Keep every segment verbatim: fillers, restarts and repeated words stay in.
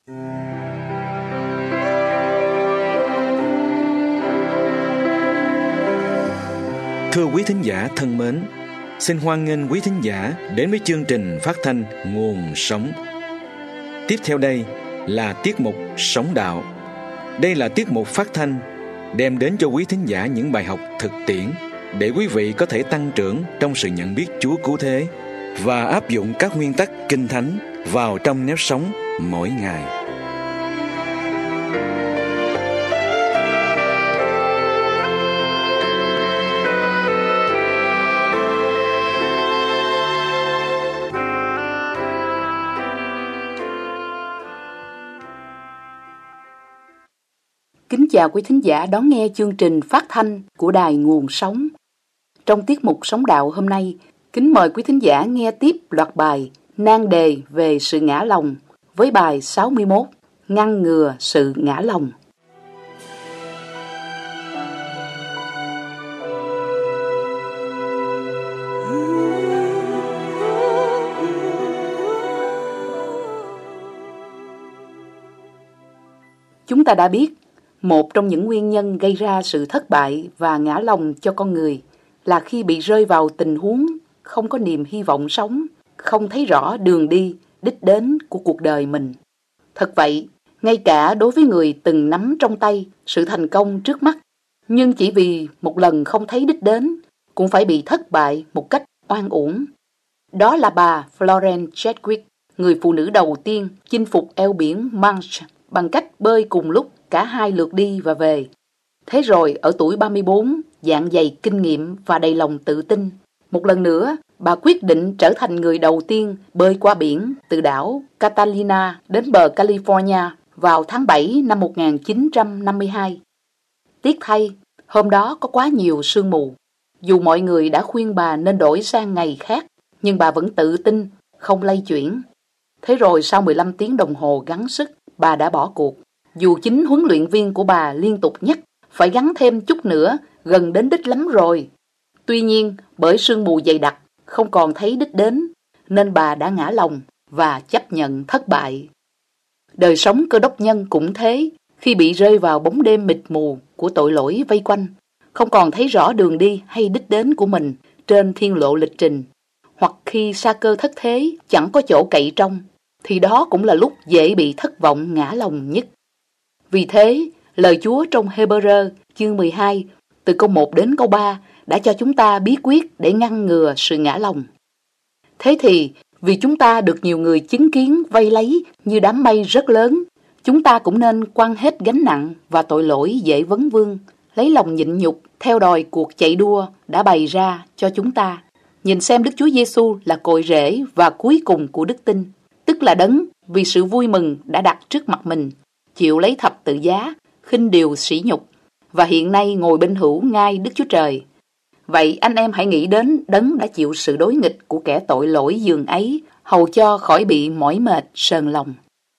Thưa quý thính giả thân mến, xin hoan nghênh quý thính giả đến với chương trình phát thanh Nguồn Sống. Tiếp theo đây là tiết mục Sống Đạo. Đây là tiết mục phát thanh đem đến cho quý thính giả những bài học thực tiễn để quý vị có thể tăng trưởng trong sự nhận biết Chúa cứu thế và áp dụng các nguyên tắc Kinh Thánh vào trong nếp sống mỗi ngày. Kính chào quý thính giả đón nghe chương trình phát thanh của Đài Nguồn Sống. Trong tiết mục Sống Đạo hôm nay, kính mời quý thính giả nghe tiếp loạt bài nan đề về sự ngã lòng với bài sáu mươi mốt, ngăn ngừa sự ngã lòng. Chúng ta đã biết, một trong những nguyên nhân gây ra sự thất bại và ngã lòng cho con người là khi bị rơi vào tình huống không có niềm hy vọng sống, không thấy rõ đường đi, đích đến của cuộc đời mình. Thật vậy, ngay cả đối với người từng nắm trong tay sự thành công trước mắt, nhưng chỉ vì một lần không thấy đích đến, cũng phải bị thất bại một cách oan uổng. Đó là bà Florence Chadwick, người phụ nữ đầu tiên chinh phục eo biển Manche bằng cách bơi cùng lúc cả hai lượt đi và về. Thế rồi ở tuổi ba mươi bốn, dạng dày kinh nghiệm và đầy lòng tự tin, một lần nữa bà quyết định trở thành người đầu tiên bơi qua biển từ đảo Catalina đến bờ California vào tháng bảy năm một nghìn chín trăm năm mươi hai. Tiếc thay, hôm đó có quá nhiều sương mù. Dù mọi người đã khuyên bà nên đổi sang ngày khác, nhưng bà vẫn tự tin, không lay chuyển. Thế rồi sau mười lăm tiếng đồng hồ gắng sức, bà đã bỏ cuộc. Dù chính huấn luyện viên của bà liên tục nhắc phải gắng thêm chút nữa, gần đến đích lắm rồi. Tuy nhiên, bởi sương mù dày đặc, không còn thấy đích đến, nên bà đã ngã lòng và chấp nhận thất bại. Đời sống cơ đốc nhân cũng thế, khi bị rơi vào bóng đêm mịt mù của tội lỗi vây quanh, không còn thấy rõ đường đi hay đích đến của mình trên thiên lộ lịch trình, hoặc khi sa cơ thất thế chẳng có chỗ cậy trông, thì đó cũng là lúc dễ bị thất vọng ngã lòng nhất. Vì thế, lời Chúa trong Hê-bơ-rơ chương mười hai, từ câu một đến câu ba đã cho chúng ta bí quyết để ngăn ngừa sự ngã lòng. Thế thì, vì chúng ta được nhiều người chứng kiến vây lấy như đám mây rất lớn, chúng ta cũng nên quăng hết gánh nặng và tội lỗi dễ vấn vương, lấy lòng nhịn nhục theo đòi cuộc chạy đua đã bày ra cho chúng ta. Nhìn xem Đức Chúa Giêsu là cội rễ và cuối cùng của đức tin, tức là đấng vì sự vui mừng đã đặt trước mặt mình, chịu lấy thập tự giá, khinh điều sỉ nhục, và hiện nay ngồi bên hữu ngai Đức Chúa Trời. Vậy anh em hãy nghĩ đến đấng đã chịu sự đối nghịch của kẻ tội lỗi giường ấy, hầu cho khỏi bị mỏi mệt sờn lòng.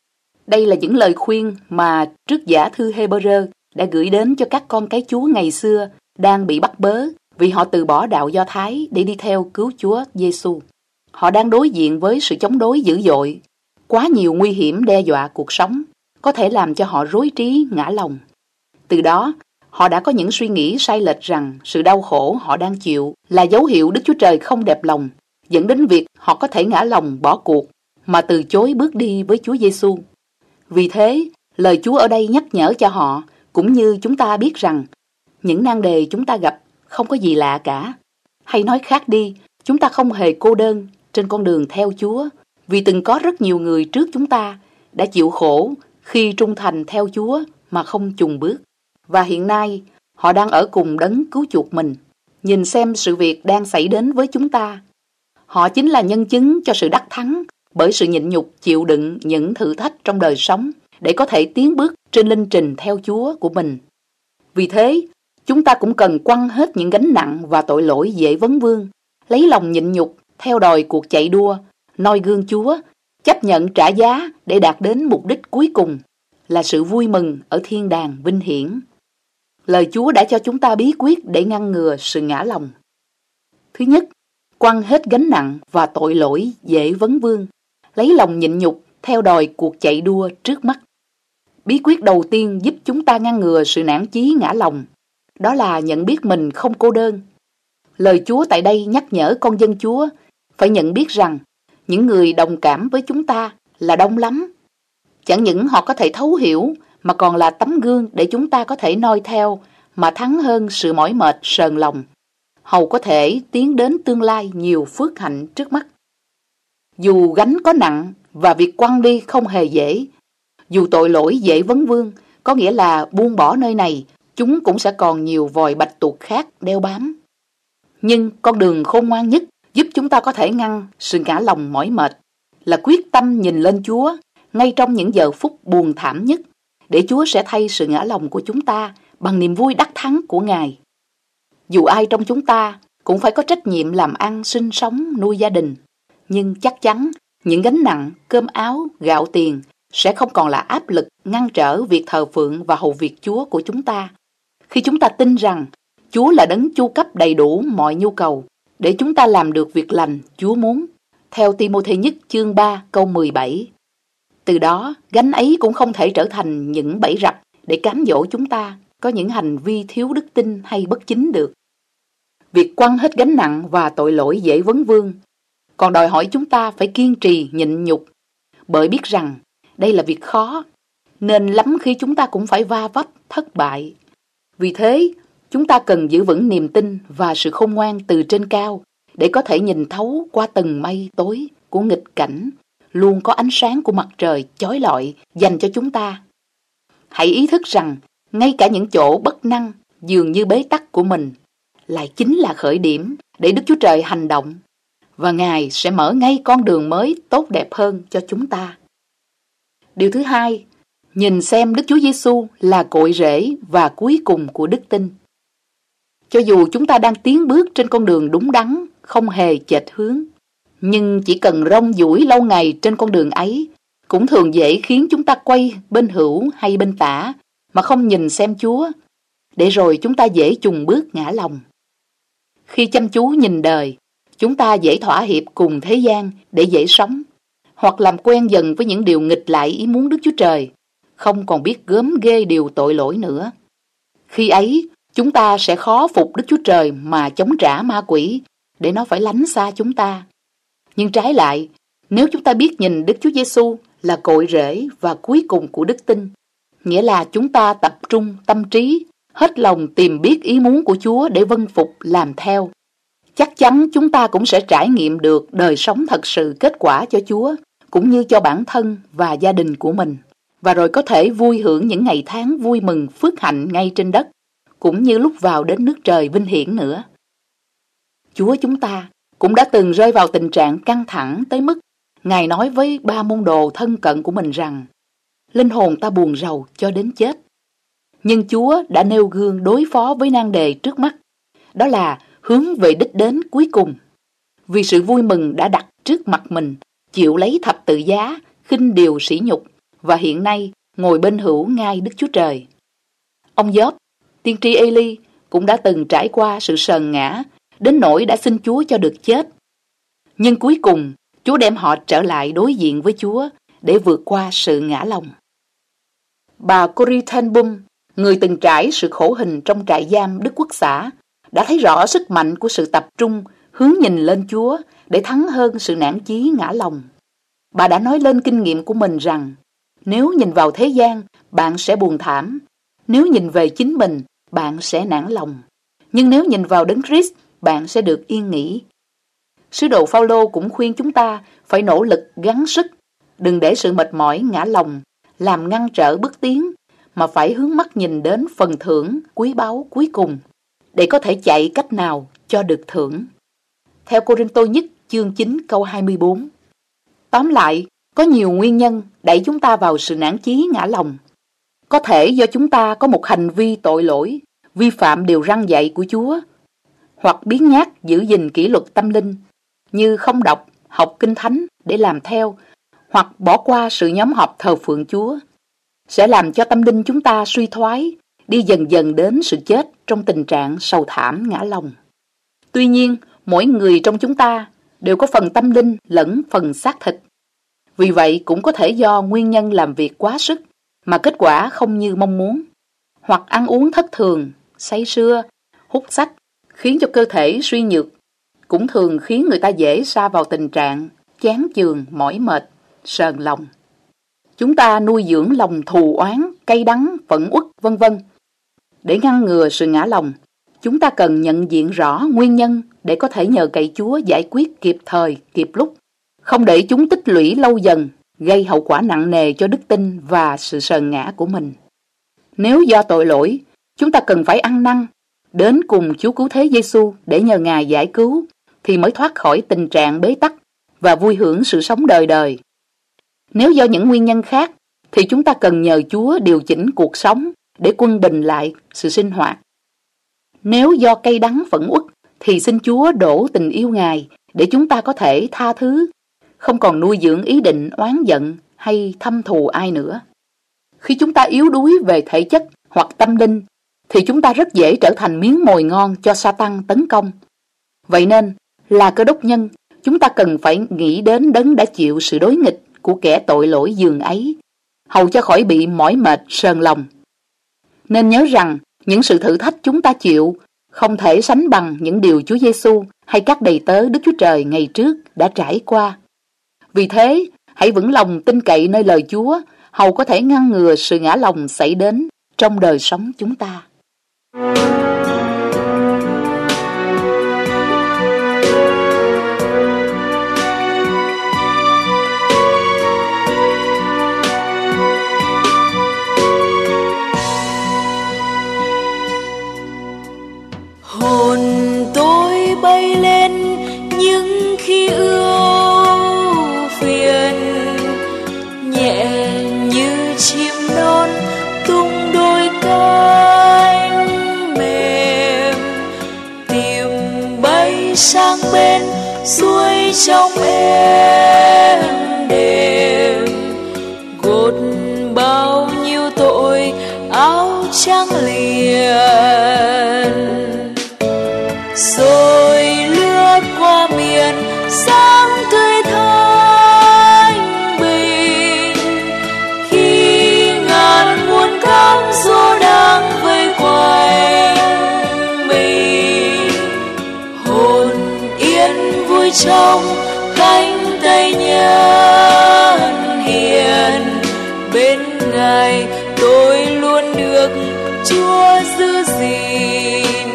Đây là những lời khuyên mà trước giả thư Hê-bơ-rơ đã gửi đến cho các con cái Chúa ngày xưa đang bị bắt bớ vì họ từ bỏ đạo Do Thái để đi theo cứu Chúa Giêsu. Họ đang đối diện với sự chống đối dữ dội, quá nhiều nguy hiểm đe dọa cuộc sống, có thể làm cho họ rối trí ngã lòng. Từ đó, họ đã có những suy nghĩ sai lệch rằng sự đau khổ họ đang chịu là dấu hiệu Đức Chúa Trời không đẹp lòng, dẫn đến việc họ có thể ngã lòng bỏ cuộc mà từ chối bước đi với Chúa Giêsu. Vì thế, lời Chúa ở đây nhắc nhở cho họ, cũng như chúng ta biết rằng những nan đề chúng ta gặp không có gì lạ cả. Hay nói khác đi, chúng ta không hề cô đơn trên con đường theo Chúa, vì từng có rất nhiều người trước chúng ta đã chịu khổ khi trung thành theo Chúa mà không chùn bước. Và hiện nay, họ đang ở cùng đấng cứu chuộc mình. Nhìn xem sự việc đang xảy đến với chúng ta. Họ chính là nhân chứng cho sự đắc thắng bởi sự nhịn nhục chịu đựng những thử thách trong đời sống để có thể tiến bước trên linh trình theo Chúa của mình. Vì thế, chúng ta cũng cần quăng hết những gánh nặng và tội lỗi dễ vấn vương, lấy lòng nhịn nhục theo đòi cuộc chạy đua, noi gương Chúa, chấp nhận trả giá để đạt đến mục đích cuối cùng là sự vui mừng ở thiên đàng vinh hiển. Lời Chúa đã cho chúng ta bí quyết để ngăn ngừa sự ngã lòng. Thứ nhất, quăng hết gánh nặng và tội lỗi dễ vấn vương, lấy lòng nhịn nhục theo đòi cuộc chạy đua trước mắt. Bí quyết đầu tiên giúp chúng ta ngăn ngừa sự nản chí ngã lòng, đó là nhận biết mình không cô đơn. Lời Chúa tại đây nhắc nhở con dân Chúa phải nhận biết rằng những người đồng cảm với chúng ta là đông lắm. Chẳng những họ có thể thấu hiểu mà còn là tấm gương để chúng ta có thể noi theo mà thắng hơn sự mỏi mệt sờn lòng, hầu có thể tiến đến tương lai nhiều phước hạnh trước mắt. Dù gánh có nặng và việc quăng đi không hề dễ, dù tội lỗi dễ vấn vương, có nghĩa là buông bỏ nơi này, chúng cũng sẽ còn nhiều vòi bạch tuộc khác đeo bám. Nhưng con đường khôn ngoan nhất giúp chúng ta có thể ngăn sự ngã lòng mỏi mệt là quyết tâm nhìn lên Chúa ngay trong những giờ phút buồn thảm nhất, để Chúa sẽ thay sự ngã lòng của chúng ta bằng niềm vui đắc thắng của Ngài. Dù ai trong chúng ta cũng phải có trách nhiệm làm ăn, sinh sống, nuôi gia đình, nhưng chắc chắn những gánh nặng, cơm áo, gạo tiền sẽ không còn là áp lực ngăn trở việc thờ phượng và hầu việc Chúa của chúng ta, khi chúng ta tin rằng Chúa là đấng chu cấp đầy đủ mọi nhu cầu để chúng ta làm được việc lành Chúa muốn, theo Ti-mô-thê nhất chương ba câu mười bảy. Từ đó, gánh ấy cũng không thể trở thành những bẫy rập để cám dỗ chúng ta có những hành vi thiếu đức tin hay bất chính được. Việc quăng hết gánh nặng và tội lỗi dễ vấn vương, còn đòi hỏi chúng ta phải kiên trì nhịn nhục, bởi biết rằng đây là việc khó, nên lắm khi chúng ta cũng phải va vấp, thất bại. Vì thế, chúng ta cần giữ vững niềm tin và sự khôn ngoan từ trên cao để có thể nhìn thấu qua tầng mây tối của nghịch cảnh, luôn có ánh sáng của mặt trời chói lọi dành cho chúng ta. Hãy ý thức rằng, ngay cả những chỗ bất năng dường như bế tắc của mình lại chính là khởi điểm để Đức Chúa Trời hành động, và Ngài sẽ mở ngay con đường mới tốt đẹp hơn cho chúng ta. Điều thứ hai, nhìn xem Đức Chúa Giêsu là cội rễ và cuối cùng của đức tin. Cho dù chúng ta đang tiến bước trên con đường đúng đắn, không hề chệch hướng, nhưng chỉ cần rong ruổi lâu ngày trên con đường ấy, cũng thường dễ khiến chúng ta quay bên hữu hay bên tả mà không nhìn xem Chúa, để rồi chúng ta dễ chùng bước ngã lòng. Khi chăm chú nhìn đời, chúng ta dễ thỏa hiệp cùng thế gian để dễ sống, hoặc làm quen dần với những điều nghịch lại ý muốn Đức Chúa Trời, không còn biết gớm ghê điều tội lỗi nữa. Khi ấy, chúng ta sẽ khó phục Đức Chúa Trời mà chống trả ma quỷ để nó phải lánh xa chúng ta. Nhưng trái lại, nếu chúng ta biết nhìn Đức Chúa Giêsu là cội rễ và cuối cùng của đức tin, nghĩa là chúng ta tập trung tâm trí, hết lòng tìm biết ý muốn của Chúa để vâng phục làm theo, chắc chắn chúng ta cũng sẽ trải nghiệm được đời sống thật sự kết quả cho Chúa, cũng như cho bản thân và gia đình của mình, và rồi có thể vui hưởng những ngày tháng vui mừng phước hạnh ngay trên đất, cũng như lúc vào đến nước trời vinh hiển nữa. Chúa chúng ta cũng đã từng rơi vào tình trạng căng thẳng tới mức Ngài nói với ba môn đồ thân cận của mình rằng: linh hồn ta buồn rầu cho đến chết. Nhưng Chúa đã nêu gương đối phó với nan đề trước mắt, đó là hướng về đích đến cuối cùng. Vì sự vui mừng đã đặt trước mặt mình, chịu lấy thập tự giá, khinh điều sỉ nhục, và hiện nay ngồi bên hữu ngai Đức Chúa Trời. Ông Gióp, tiên tri Ê-li cũng đã từng trải qua sự sờn ngã, đến nỗi đã xin Chúa cho được chết. Nhưng cuối cùng, Chúa đem họ trở lại đối diện với Chúa để vượt qua sự ngã lòng. Bà Corrie ten Boom, người từng trải sự khổ hình trong trại giam Đức Quốc xã, đã thấy rõ sức mạnh của sự tập trung, hướng nhìn lên Chúa để thắng hơn sự nản chí ngã lòng. Bà đã nói lên kinh nghiệm của mình rằng, nếu nhìn vào thế gian, bạn sẽ buồn thảm. Nếu nhìn về chính mình, bạn sẽ nản lòng. Nhưng nếu nhìn vào Đấng Christ, bạn sẽ được yên nghỉ. Sứ đồ Phao-lô cũng khuyên chúng ta phải nỗ lực gắng sức, đừng để sự mệt mỏi ngã lòng làm ngăn trở bước tiến, mà phải hướng mắt nhìn đến phần thưởng quý báu cuối cùng, để có thể chạy cách nào cho được thưởng. Theo Cô-rinh-tô nhất chương chín câu hai mươi bốn. Tóm lại, có nhiều nguyên nhân đẩy chúng ta vào sự nản chí ngã lòng. Có thể do chúng ta có một hành vi tội lỗi, vi phạm điều răn dạy của Chúa, hoặc biếng nhác giữ gìn kỷ luật tâm linh, như không đọc, học kinh thánh để làm theo, hoặc bỏ qua sự nhóm họp thờ phượng Chúa, sẽ làm cho tâm linh chúng ta suy thoái, đi dần dần đến sự chết trong tình trạng sầu thảm ngã lòng. Tuy nhiên, mỗi người trong chúng ta đều có phần tâm linh lẫn phần xác thịt, Vì vậy cũng có thể do nguyên nhân làm việc quá sức mà kết quả không như mong muốn, hoặc ăn uống thất thường, say sưa, hút sách khiến cho cơ thể suy nhược, cũng thường khiến người ta dễ sa vào tình trạng chán chường, mỏi mệt, sờn lòng. Chúng ta nuôi dưỡng lòng thù oán, cay đắng, phẫn uất, vân vân. Để ngăn ngừa sự ngã lòng, chúng ta cần nhận diện rõ nguyên nhân để có thể nhờ cậy Chúa giải quyết kịp thời, kịp lúc, không để chúng tích lũy lâu dần, gây hậu quả nặng nề cho đức tin và sự sờn ngã của mình. Nếu do tội lỗi, chúng ta cần phải ăn năn, đến cùng Chúa Cứu Thế Giêsu để nhờ Ngài giải cứu, thì mới thoát khỏi tình trạng bế tắc và vui hưởng sự sống đời đời. Nếu do những nguyên nhân khác, thì chúng ta cần nhờ Chúa điều chỉnh cuộc sống để quân bình lại sự sinh hoạt. Nếu do cay đắng phẫn uất, thì xin Chúa đổ tình yêu Ngài để chúng ta có thể tha thứ, không còn nuôi dưỡng ý định oán giận hay thâm thù ai nữa. Khi chúng ta yếu đuối về thể chất hoặc tâm linh, thì chúng ta rất dễ trở thành miếng mồi ngon cho Sa-tan tấn công. Vậy nên, là Cơ Đốc nhân, chúng ta cần phải nghĩ đến Đấng đã chịu sự đối nghịch của kẻ tội lỗi giường ấy, hầu cho khỏi bị mỏi mệt sờn lòng. Nên nhớ rằng, những sự thử thách chúng ta chịu không thể sánh bằng những điều Chúa Giêsu hay các đầy tớ Đức Chúa Trời ngày trước đã trải qua. Vì thế, hãy vững lòng tin cậy nơi lời Chúa, hầu có thể ngăn ngừa sự ngã lòng xảy đến trong đời sống chúng ta. Hồn tôi bay lên những khi ưu phiền, nhẹ như chim non tung đôi cánh mềm, tìm bay sang bên suối trong êm đềm, gột bao nhiêu tội áo trắng liền, rồi lướt qua miền sáng tươi thanh bình. Khi ngàn muôn cám dỗ đang vây quanh mình, hồn yên vui trong cánh tay nhân hiền. Bên Ngài tôi luôn được Chúa giữ gìn,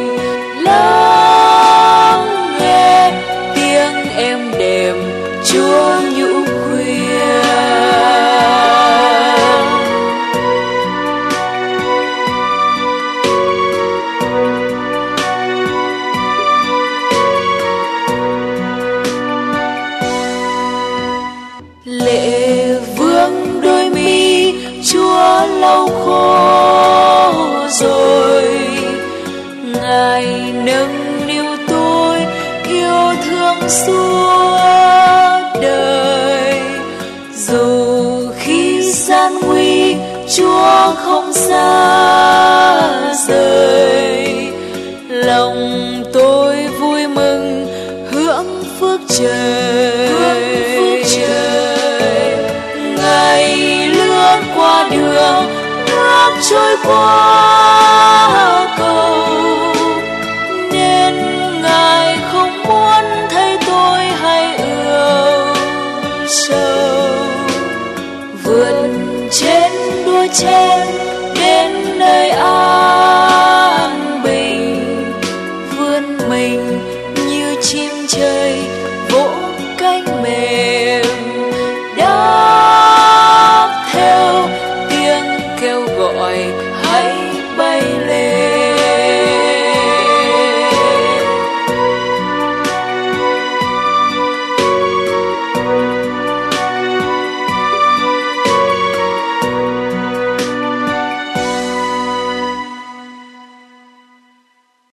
lắng nghe tiếng êm đềm Chúa nhũ khuyên. Lệ vương đôi mi Chúa lau khô rồi, Ngài nâng niu tôi yêu thương suốt đời. Dù khi gian nguy Chúa không xa rời, lòng tôi vui mừng hưởng phước trời. Hưởng phước trời. Ngài lướt qua đường nước trôi qua cầu, nên Ngài không muốn thấy tôi hay ưu sầu. Vượt trên đuôi trên đến nơi an bình, vươn mình như chim trời vỗ cánh mềm.